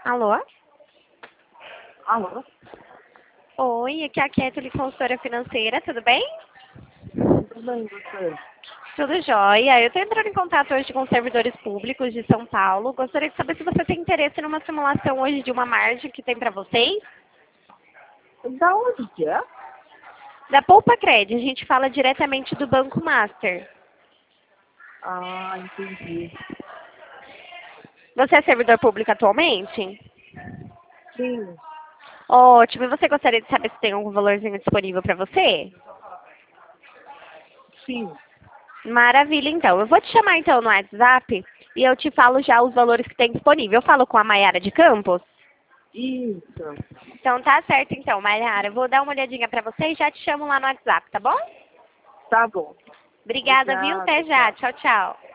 Alô? Alô? Oi, aqui é a Kathleen, consultora financeira, tudo bem? Tudo bem, você? Tudo jóia. Eu estou entrando em contato hoje com os servidores públicos de São Paulo. Gostaria de saber se você tem interesse numa simulação hoje de uma margem que tem para vocês. Da onde que é? Da Poupa Cred, a gente fala diretamente do Banco Master. Ah, entendi. Você é servidor público atualmente? Sim, Ótimo. E você gostaria de saber se tem algum valorzinho disponível para você? sim. Maravilha, então. Eu vou te chamar então no WhatsApp e eu te falo já os valores que tem disponível. Eu falo com a Maiara de Campos. Isso. Então tá certo então, Maiara. Eu vou dar uma olhadinha pra você e já te chamo lá no WhatsApp, tá bom? Tá bom. Obrigada, viu? Obrigada, Até já. tchau. Tchau, tchau.